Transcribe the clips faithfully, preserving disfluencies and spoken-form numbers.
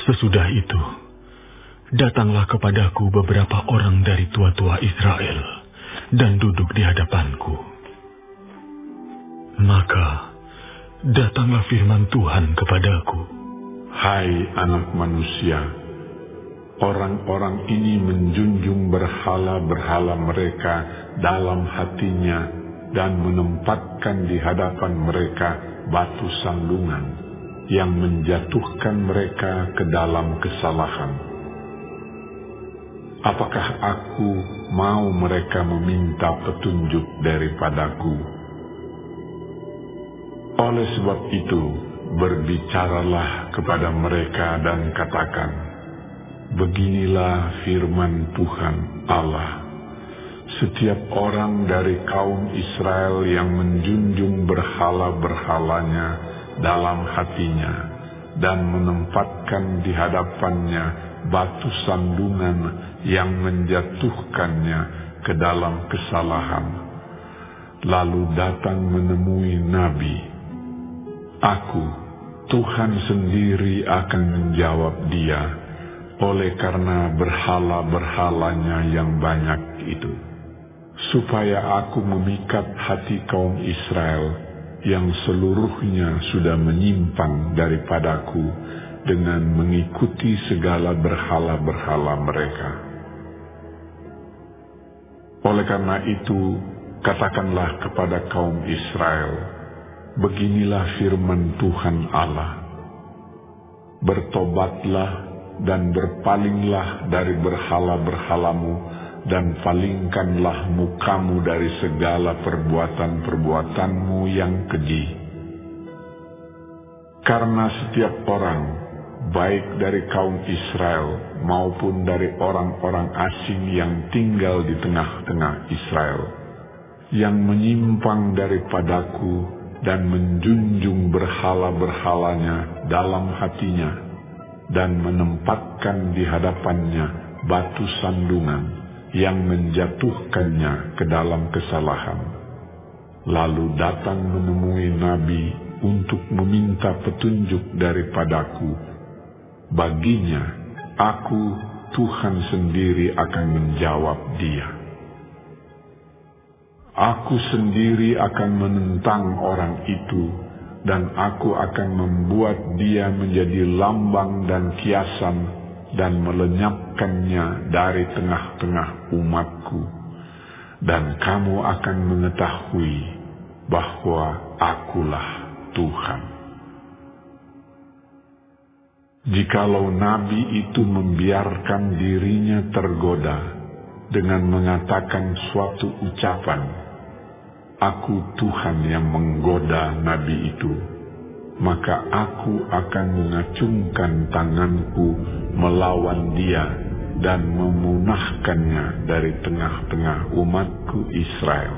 Sesudah itu, datanglah kepadaku beberapa orang dari tua-tua Israel dan duduk di hadapanku. Maka datanglah firman Tuhan kepadaku. Hai anak manusia, orang-orang ini menjunjung berhala-berhala mereka dalam hatinya dan menempatkan di hadapan mereka batu sandungan yang menjatuhkan mereka ke dalam kesalahan. Apakah aku mau mereka meminta petunjuk daripadaku? Oleh sebab itu, berbicaralah kepada mereka dan katakan, beginilah firman Tuhan Allah. Setiap orang dari kaum Israel yang menjunjung berhala-berhalanya dalam hatinya dan menempatkan di hadapannya batu sandungan yang menjatuhkannya ke dalam kesalahan, lalu datang menemui Nabi, aku, Tuhan sendiri akan menjawab dia oleh karena berhala-berhalanya yang banyak itu, supaya aku memikat hati kaum Israel yang seluruhnya sudah menyimpang daripadaku dengan mengikuti segala berhala-berhala mereka. Oleh karena itu, katakanlah kepada kaum Israel, beginilah firman Tuhan Allah, bertobatlah dan berpalinglah dari berhala-berhalamu dan palingkanlah mukamu dari segala perbuatan-perbuatanmu yang keji. Karena setiap orang, baik dari kaum Israel maupun dari orang-orang asing yang tinggal di tengah-tengah Israel, yang menyimpang daripadaku dan menjunjung berhala-berhalanya dalam hatinya dan menempatkan di hadapannya batu sandungan yang menjatuhkannya ke dalam kesalahan, lalu datang menemui Nabi untuk meminta petunjuk daripadaku, baginya aku, Tuhan sendiri akan menjawab dia. Aku sendiri akan menentang orang itu, dan aku akan membuat dia menjadi lambang dan kiasan dan melenyapkannya dari tengah-tengah umatku, dan kamu akan mengetahui bahwa akulah Tuhan. Jikalau nabi itu membiarkan dirinya tergoda dengan mengatakan suatu ucapan, aku Tuhan yang menggoda nabi itu, maka aku akan mengacungkan tanganku melawan dia dan memunahkannya dari tengah-tengah umatku Israel.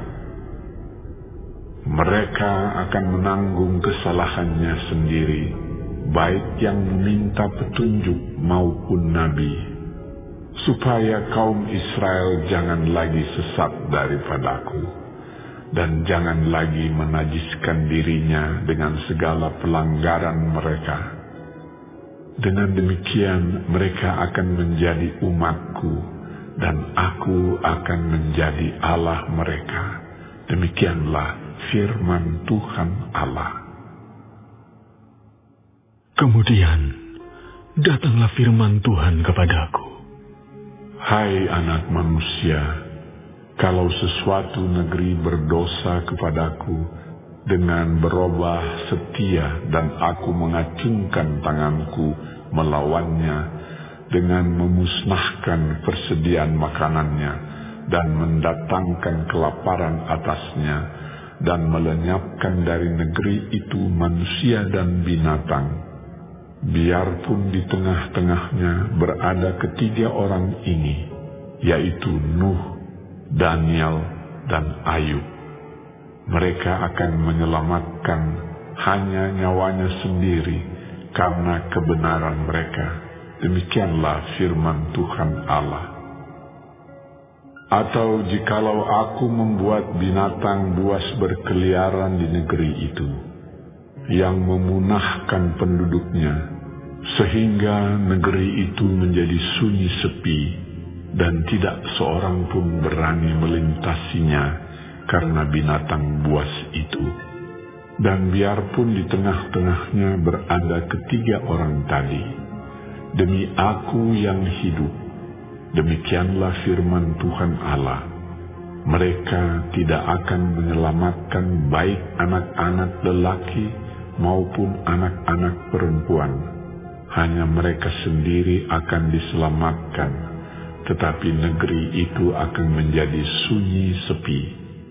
Mereka akan menanggung kesalahannya sendiri, baik yang meminta petunjuk maupun nabi, supaya kaum Israel jangan lagi sesat daripadaku dan jangan lagi menajiskan dirinya dengan segala pelanggaran mereka. Dengan demikian mereka akan menjadi umatku dan aku akan menjadi Allah mereka. Demikianlah firman Tuhan Allah. Kemudian datanglah firman Tuhan kepadaku. Hai anak manusia, kalau sesuatu negeri berdosa kepadaku dengan berubah setia dan aku mengacungkan tanganku melawannya dengan memusnahkan persediaan makanannya dan mendatangkan kelaparan atasnya dan melenyapkan dari negeri itu manusia dan binatang, biarpun di tengah-tengahnya berada ketiga orang ini, yaitu Nuh, Daniel, dan Ayub. Mereka akan menyelamatkan hanya nyawanya sendiri karena kebenaran mereka. Demikianlah firman Tuhan Allah. Atau jikalau aku membuat binatang buas berkeliaran di negeri itu, yang memunahkan penduduknya, sehingga negeri itu menjadi sunyi sepi dan tidak seorang pun berani melintasinya karena binatang buas itu. Dan biarpun di tengah-tengahnya berada ketiga orang tadi, demi Aku yang hidup, demikianlah firman Tuhan Allah, mereka tidak akan menyelamatkan baik anak-anak lelaki maupun anak-anak perempuan. Hanya mereka sendiri akan diselamatkan, tetapi negeri itu akan menjadi sunyi sepi.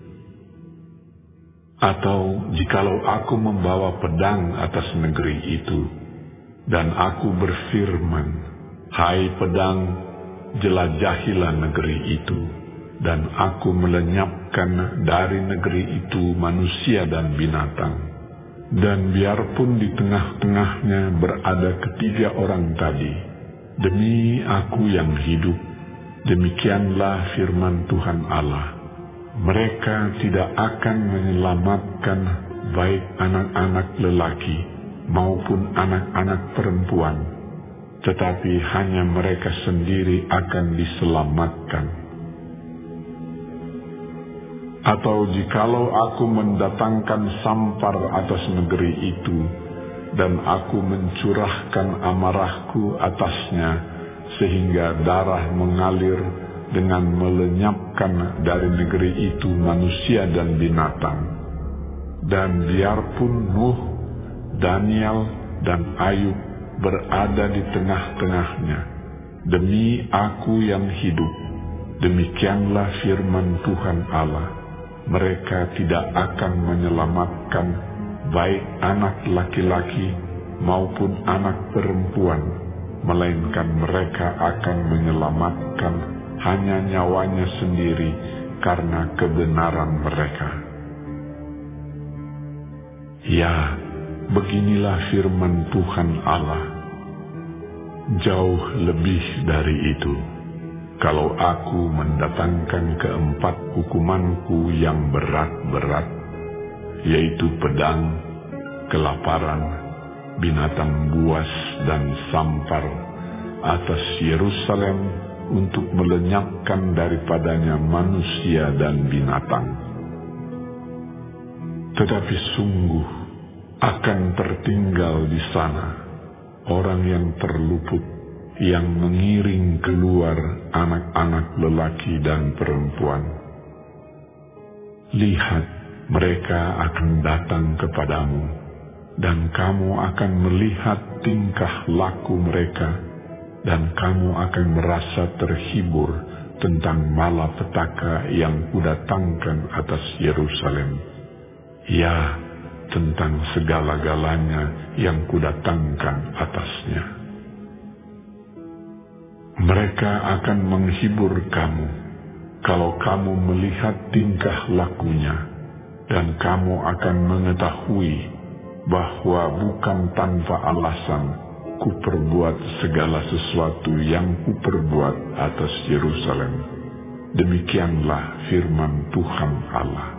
Atau jikalau Aku membawa pedang atas negeri itu, dan Aku berfirman, hai pedang, jelajahilah negeri itu, dan Aku melenyapkan dari negeri itu manusia dan binatang. Dan biarpun di tengah-tengahnya berada ketiga orang tadi, demi Aku yang hidup, demikianlah firman Tuhan Allah, mereka tidak akan menyelamatkan baik anak-anak lelaki maupun anak-anak perempuan, tetapi hanya mereka sendiri akan diselamatkan. Atau jikalau Aku mendatangkan sampar atas negeri itu, dan Aku mencurahkan amarahku atasnya, sehingga darah mengalir dengan melenyapkan dari negeri itu manusia dan binatang. Dan biarpun Nuh, Daniel, dan Ayub berada di tengah-tengahnya, demi Aku yang hidup, demikianlah firman Tuhan Allah, mereka tidak akan menyelamatkan baik anak laki-laki maupun anak perempuan, melainkan mereka akan menyelamatkan hanya nyawanya sendiri karena kebenaran mereka. Ya, beginilah firman Tuhan Allah. Jauh lebih dari itu, kalau Aku mendatangkan keempat hukumanku yang berat-berat, yaitu pedang, kelaparan, binatang buas, dan sampar atas Yerusalem, untuk melenyapkan daripadanya manusia dan binatang. Tetapi sungguh akan tertinggal di sana orang yang terluput, yang mengiring keluar anak-anak lelaki dan perempuan. Lihat, mereka akan datang kepadamu, dan kamu akan melihat tingkah laku mereka, dan kamu akan merasa terhibur tentang malapetaka yang kudatangkan atas Yerusalem. Ya, tentang segala-galanya yang kudatangkan atasnya. Mereka akan menghibur kamu kalau kamu melihat tingkah lakunya, dan kamu akan mengetahui bahwa bukan tanpa alasan Kuperbuat segala sesuatu yang Kuperbuat atas Yerusalem. Demikianlah firman Tuhan Allah.